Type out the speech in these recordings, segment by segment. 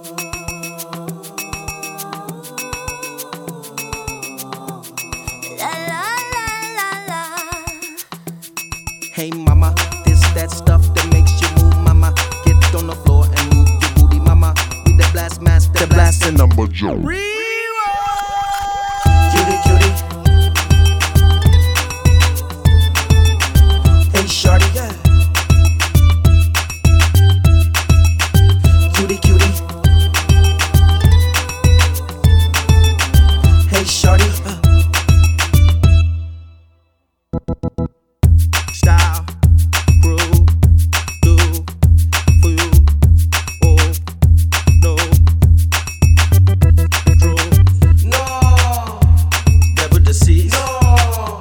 Hey mama, this that stuff that makes you move, mama. Get on the floor and move your booty, mama. We the blast master, blasting number Joe. Cutie, cutie. Hey shorty, yeah. Cutie, cutie. Hey shorty. Style, groove, do for you. Oh no, true. No, never deceive. No,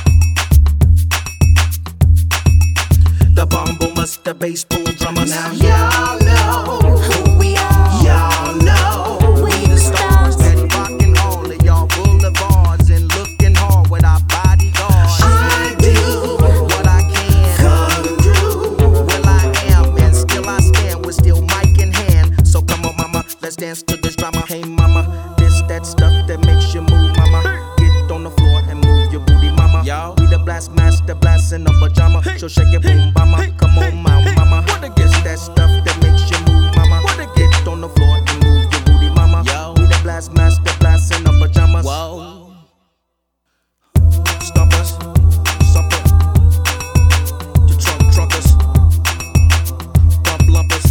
the bomb boomers, the bass boom drummers. Now y'all know who we are. Y'all know we the stars that rockin' all of y'all boulevards and looking hard with our bodyguards. I do what I can. Come through. Well, I am, and still I stand with still mic in hand. So come on, mama, let's dance to this drama. Hey, mama, this that stuff that makes you move, mama. Get on the floor and move your booty, mama. Y'all, we the blast master, blast in a pajama. So shake it, boom, mama. Come on, mama. This that stuff that makes you move, mama. Get on the floor and move your booty, mama. Yo, we the blast master, blast in a pajamas. Whoa. Stompers, supper, the truckers, bump lumpers,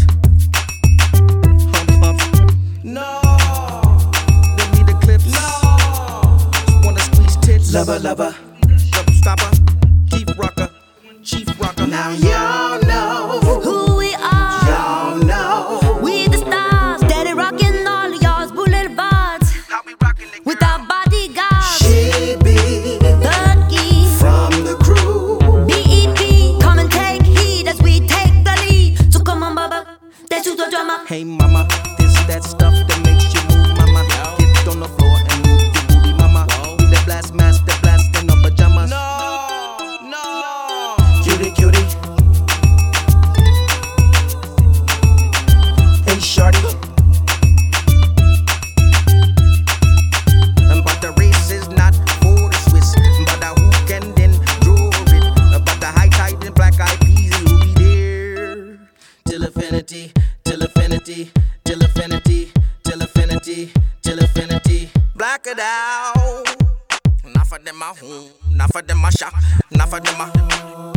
hump humps. No, give me the clips. No, just wanna squeeze tits. Lover, lover, stopper, keep rocker, chief rocker. Now y'all know Who we are, y'all know we the stars, steady rocking all of y'all's boulevards how we rockin' it. with our bodyguards. She be The key, from the crew. BEP, come and take heed as we take the lead. So come on, Baba, that's just the drama. Hey mama, this that stuff that makes you move, mama. Get on the floor and move your booty, mama. We the blast master, blasting on pajamas. No, cutie, cutie. Hey shorty. But the race is not for the Swiss, but the who can then draw it. But the high tide and black eyed peas will be there till infinity, till infinity, till infinity, till infinity, till infinity. Black it out. Not for them my home, not for them my shop, not for them my.